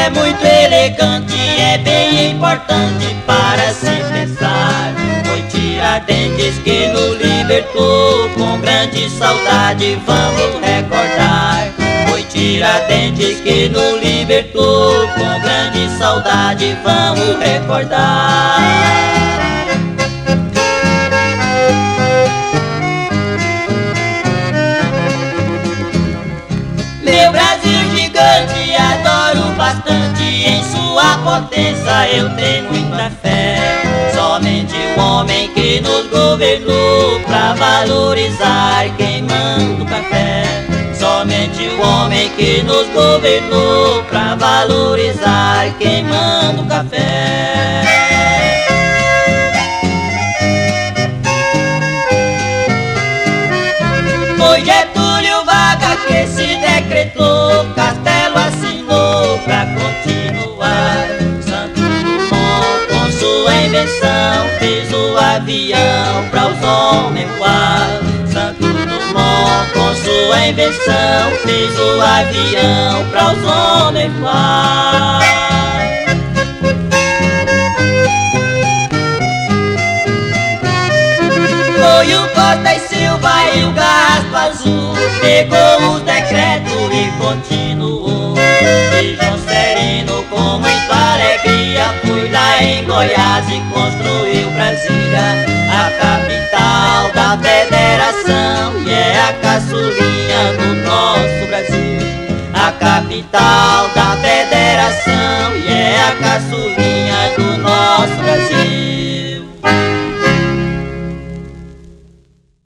é muito elegante, é bem importante para se pensar. Foi Tiradentes que nos libertou, com grande saudade vamos recordar. Foi Tiradentes que nos libertou, com grande saudade vamos recordar. Meu Brasil gigante, adoro bastante, em sua potência eu tenho muita fé. Somente o homem que nos governou, pra valorizar quem manda o café. Somente o homem que nos governou, pra valorizar quem manda o café. Foi Getúlio Vargas que se decretou, Castelo assinou pra continuar. Santos Dumont com sua invenção fez o avião pra os homens voar. Santos Dumont com sua invenção fez o avião pra os homens voar. Foi o Costa e Silva e o Gasto Azul, pegou os decretos e continuou. E João Serino com muita alegria foi lá em Goiás e construiu Brasília, a capital da federação, e é a caçulinha do nosso Brasil. A capital da federação, e é a caçulinha